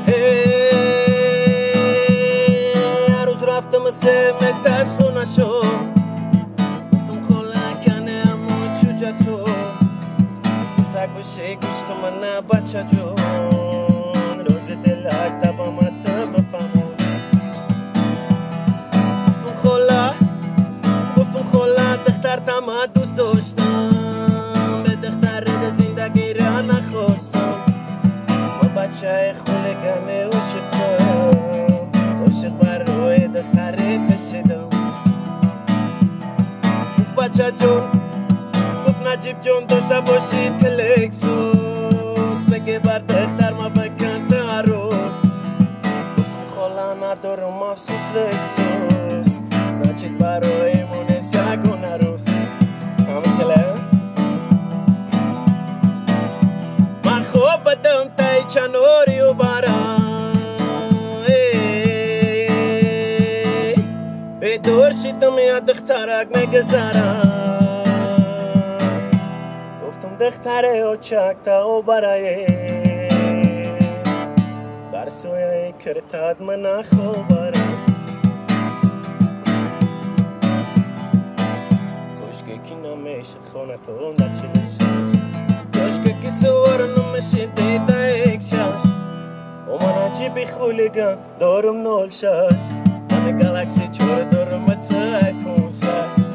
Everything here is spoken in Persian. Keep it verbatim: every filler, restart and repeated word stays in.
هر روز رفتم مثل متس خونه شو گفتم خلکنه اما چوجه تو گفتک بشه گوشت من نه بچه جون روز دلک تبامت بفهمون گفتم خلا گفتم خلا دختر تمه دوست داشتم به دختر رد زندگی را نخواستم ما بچه خلکنه عاشقم عاشق بر روی دختر کشیدم گفت بچه جون گفت نجیب جون داشته باشی تلکسوس بگه بر دختر ما بکن به عروس گفتم خاله ندارم افسوس لکسوس значит برای مونس یکون عروس همه کله من خوب بدم تای چنوری و برم به دور شیدم یا دخترک میگذرم گفتم دختره و چکتا و برای در سویه کرتاد من نخوبرم کشکه کی نمیشد خونه تو نچلش کشکه کی سوار نمیشد دیده ایک شش و من عجیبی خولگان دارم نول شش من گالاکسی چور دارم تا ایفون شش